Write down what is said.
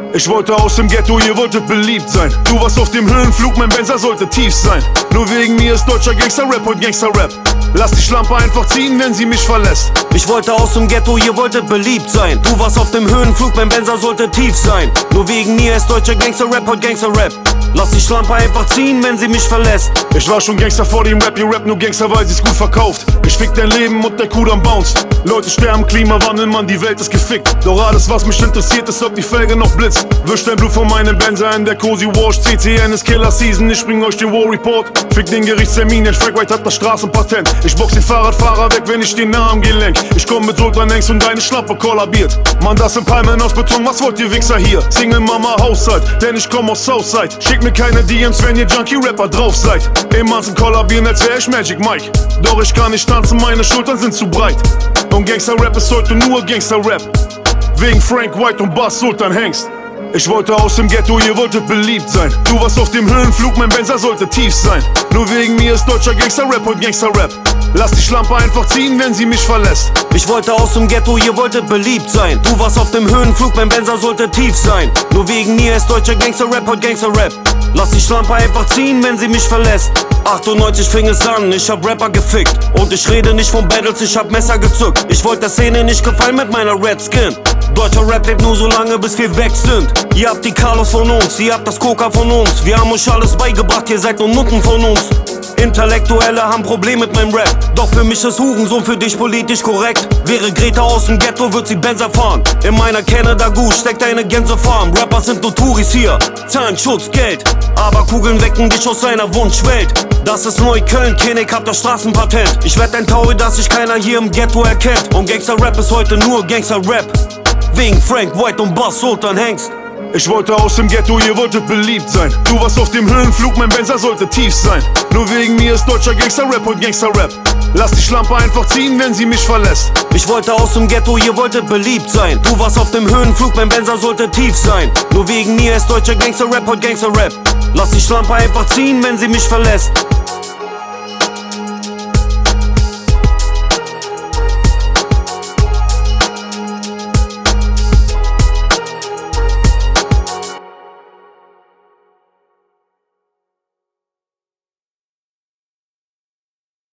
Ich wollte aus dem Ghetto, ihr wolltet beliebt sein. Du warst auf dem Höhenflug, mein Benzer sollte tief sein. Nur wegen mir ist deutscher Gangster-Rap und Gangster-Rap. Lass die Schlampe einfach ziehen, wenn sie mich verlässt. Ich wollte aus dem Ghetto, ihr wolltet beliebt sein. Du warst auf dem Höhenflug, mein Benzer sollte tief sein. Nur wegen mir ist deutscher Gangster-Rap und Gangster-Rap. Lass die Schlampe einfach ziehen, wenn sie mich verlässt. Ich war schon Gangster vor dem Rap, ihr Rap nur Gangster, weil sie's gut verkauft. Ich fick dein Leben und der Kuh am Bounce. Leute sterben, Klimawandel, Mann, die Welt ist gefickt. Doch alles, was mich interessiert, ist, ob die Felge noch blitzt. Wisch dein Blut von meinem Benzer in der Cozy Wash. CCN ist Killer Season, ich bring euch den War Report. Fick den Gerichtstermin, denn Frank White hat das Straßenpatent. Ich box den Fahrradfahrer weg, wenn ich den Namen gelenk. Ich komm mit Sultan Hengst und deine Schlappe kollabiert. Mann, das sind Palmen aus Beton, was wollt ihr Wichser hier? Single Mama Haushalt, denn ich komm aus Southside. Schickt mir keine DMs, wenn ihr Junkie-Rapper drauf seid. Immer zum kollabieren, als wär ich Magic Mike. Doch ich kann nicht tanzen, meine Schultern sind zu breit. Und Gangster-Rap ist heute nur Gangster-Rap. Wegen Frank White und Bass Sultan Hengst. Ich wollte aus dem Ghetto, ihr wolltet beliebt sein. Du warst auf dem Höhenflug, mein Benzer sollte tief sein. Nur wegen mir ist deutscher Gangster-Rap und Gangster-Rap. Lass die Schlampe einfach ziehen, wenn sie mich verlässt. Ich wollte aus dem Ghetto, ihr wolltet beliebt sein. Du warst auf dem Höhenflug, mein Benzer sollte tief sein. Nur wegen mir ist deutscher Gangster-Rap und Gangster-Rap. Lass die Schlampe einfach ziehen, wenn sie mich verlässt. 98 fing es an, ich hab Rapper gefickt. Und ich rede nicht von Battles, ich hab Messer gezückt. Ich wollte der Szene nicht gefallen mit meiner Red Skin. Deutscher Rap lebt nur so lange, bis wir weg sind. Ihr habt die Carlos von uns, ihr habt das Coca von uns. Wir haben euch alles beigebracht, ihr seid nur Nutten von uns. Intellektuelle haben Probleme mit meinem Rap. Doch für mich ist Hurensohn, für dich politisch korrekt. Wäre Greta aus dem Ghetto, wird sie Benzer fahren. In meiner Canada Goose steckt eine Gänsefarm. Rappers sind nur Touris hier, zahlen Schutzgeld. Aber Kugeln wecken dich aus seiner Wunschwelt. Das ist Neukölln, König, hab das Straßenpatent. Ich werd ein Taui, dass sich keiner hier im Ghetto erkennt. Und Gangster-Rap ist heute nur Gangster-Rap. Wegen Frank White und Bass Sultan Hengst. Ich wollte aus dem Ghetto, ihr wolltet beliebt sein. Du warst auf dem Höhenflug, mein Benzer sollte tief sein. Nur wegen mir ist deutscher Gangster-Rap und Gangster-Rap. Lass die Schlampe einfach ziehen, wenn sie mich verlässt. Ich wollte aus dem Ghetto, ihr wolltet beliebt sein. Du warst auf dem Höhenflug, mein Benzer sollte tief sein. Nur wegen mir ist deutscher Gangster-Rap und Gangster-Rap. Lass die Schlampe einfach ziehen, wenn sie mich verlässt.